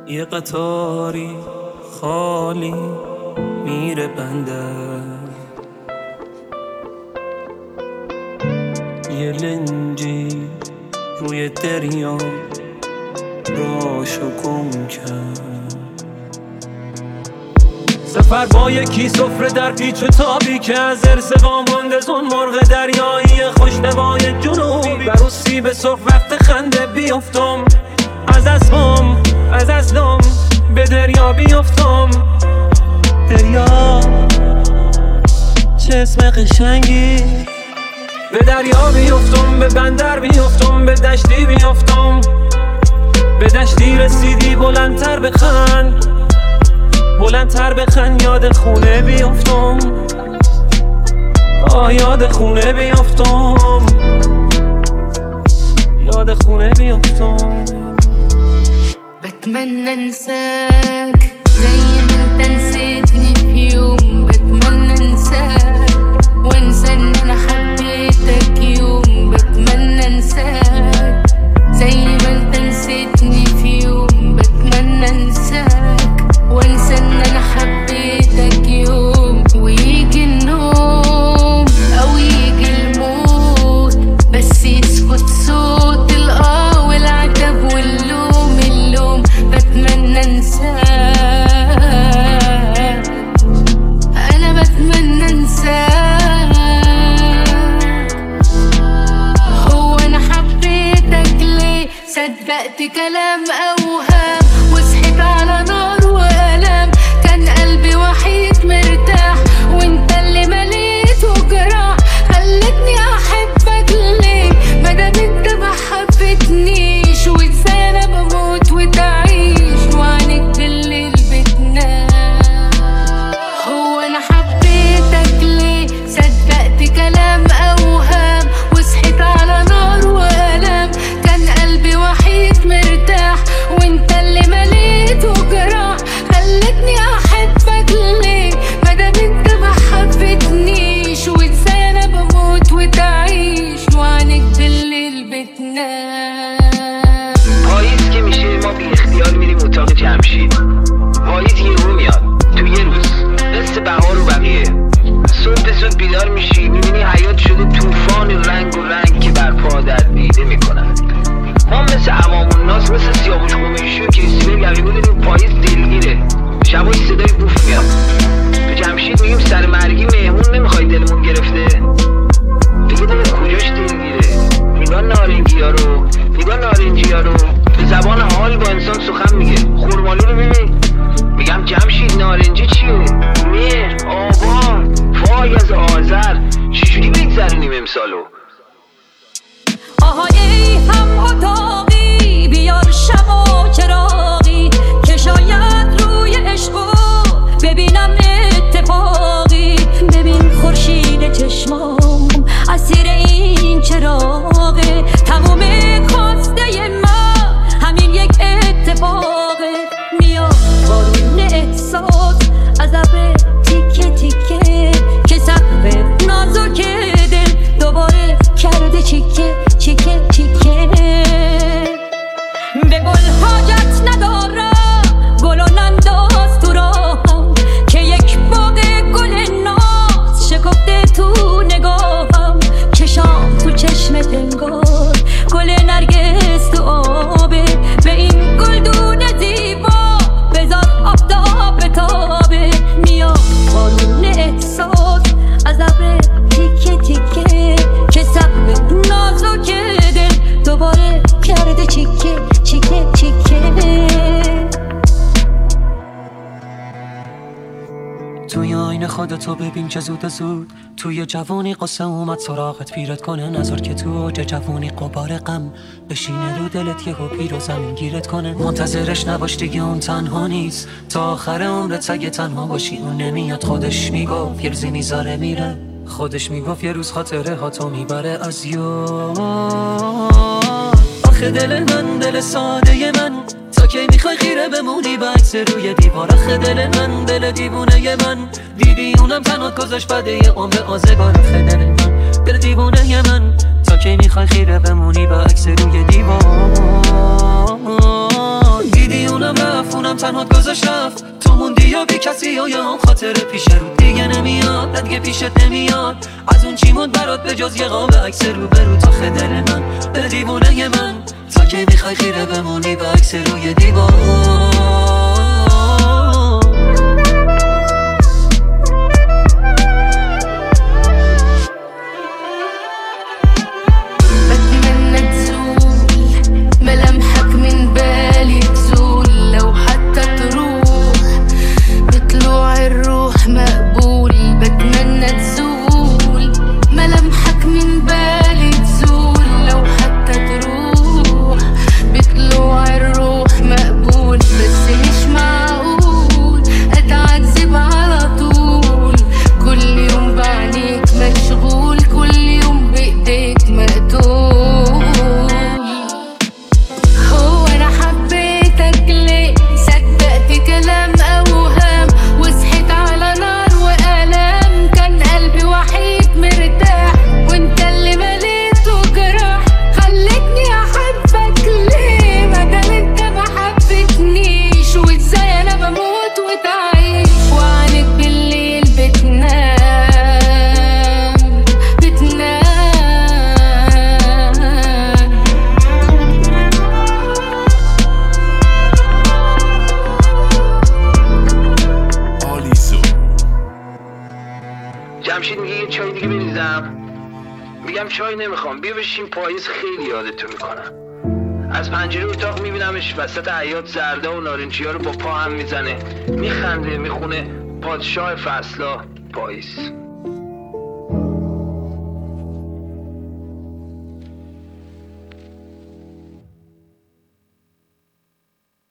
یه قطاری خالی میره بندر، یه لنجی روی دریا راشو گم کرد. سفر با یکی سفره در پیچ و تابی که از ارزقا مونده زون مرغ دریایی خوشنوای جنوبی. برو سیب سرخ وقت خنده بیافتم، از اسبم از ازلم به دریا بیافتم. دریا چه اسم قشنگی، به دریا بیافتم، به بندر بیافتم، به دشتی بیافتم. به دشتی رسیدی بلندتر بخند، بلندتر بخند، یاد خونه بیافتم، یاد خونه بیافتم، یاد خونه بیافتم. بتمنى انساك زي ما انت نسيتني في يوم، بتمنى انساك وانسى ان انا حبيتك يوم. بتمنى انساك زي ما انت نسيتني في يوم، بتمنى انساك وانسى ان انا حبيتك يوم. ويجي النوم او يجي الموت، بس يسكت صوت الاه والعتب واللوم اللوم. بتمنى انساك، انا بتمنى انساك. هو انا حبيتك ليه؟ صدقت كلام اوهام وصحيت على نار وألم. كان قلبي وحيد مرتاح وانت اللي مليته جراح. خلتني احبك ليه مادام انت ما حبتنيش؟ وازاي انا بموت وتعيش وعنك بالليل بتنام؟ هو انا حبيتك ليه؟ صدقت كلام اوهام وصحيت على نار وألم. كان قلبي وحيد مرتاح وانت اللي مليته جراح. خلتني احبك ليه مادام انت ما حبتنيش؟ وازاي انا بموت وتعيش وعنك بالليل بتنام؟ پاییز که میشه ما بی اختیار میریم اتاق جمشید. پاییز یهو میاد تو یه روز، مثل بهار و بقیه. صبح زود بیدار میشی میبینی حیات شده طوفان رنگ و رنگ که برپا در دیده میکنن. ما مثل عوام الناس، مثل سیاوش قمیشی و کریستوفر یقیبی داریم پاییز دلگیره. شبای صدای بوف میاد تو جمشید، میگیم سر مرگی مهمون نمیخوای دلمون گرفته. دیگه دل کجاش دلگیره؟ نگاه نارنجی ها رو، نگاه نارنجی ها رو. به زبان حال با انسان سخن میگه. خورمالو رو ببین، میگم جمشید نارنجی چیه؟ مهر، آبان، وای از آذر. چجوری بگذرونیم امسالو؟ آهای ای هم اتاقی، بیار شمع و چراغی که شاید روی عشقو ببینم اتفاقی. ببین خورشید چشمام اسیر این چراغه، تموم خواسته ما همین یک اتفاقه. میاد بارون احساس از ابر تیکه تیکه که سقف نازک دل دوباره کرده چیکه چیکه چیکه. به گل حاجت ندارم، گل و ننداز تو راهم که یک باغ گل ناز شکفته تو نگاهم. چشام تو چشمت انگار گل نرگس تو آبه. به این گلدون زیبا بذار آفتاب بتابه. میاد بارون احساس از ابر تیکه تیکه که سقف نازک دل دوباره کرده چیکه چیکه چیکه. توی آینه خودتو ببین چه زود زود، توی جوانی قصه اومد سراغت پیرت کنه. نظر که تو اوج جوانی قبار غم بشینه رو دلت، یهو پیر و زمین گیرت کنه. منتظرش نباش دیگه، اون تنها نیست تا آخر عمرت. اگه تنها باشی اون نمیاد. خودش میگفت یه روزی میذاره میره، خودش میگفت یه روز خاطره هاتو میبره از یاد. آخه دل من دل ساده من، تا کی میخوای خیره بمونی به عکس روی دیوار؟ آخه دل من دل دیوونه من، دیدی اونم تنها گذاشت بعد یه عمر آزگار. آخه دل من دل دیوونه من، تا کی میخوای خیره بمونی به عکس روی دیوار؟ دیدی اونم رفت دلم تنها گذاشت رفت، تو موندی یا بی کسی و یا خاطر پیش رو دیگه نمیاد، دیگه پیشت نمیاد. از اون چی موند برات به جز یه قاب عکس رو برو تا خدل من به دیوونه من، تا که میخوای خیره بمونی به عکس روی دیوار. جمشید میگه یه چای دیگه بریزم، میگم چای نمیخوام، بیا بشین پاییز خیلی یادتو میکنم. از پنجره اتاق میبینمش وسط حیاط زرده و نارنجی ها رو با پا هم میزنه، میخنده، میخونه پادشاه فصلا پاییز.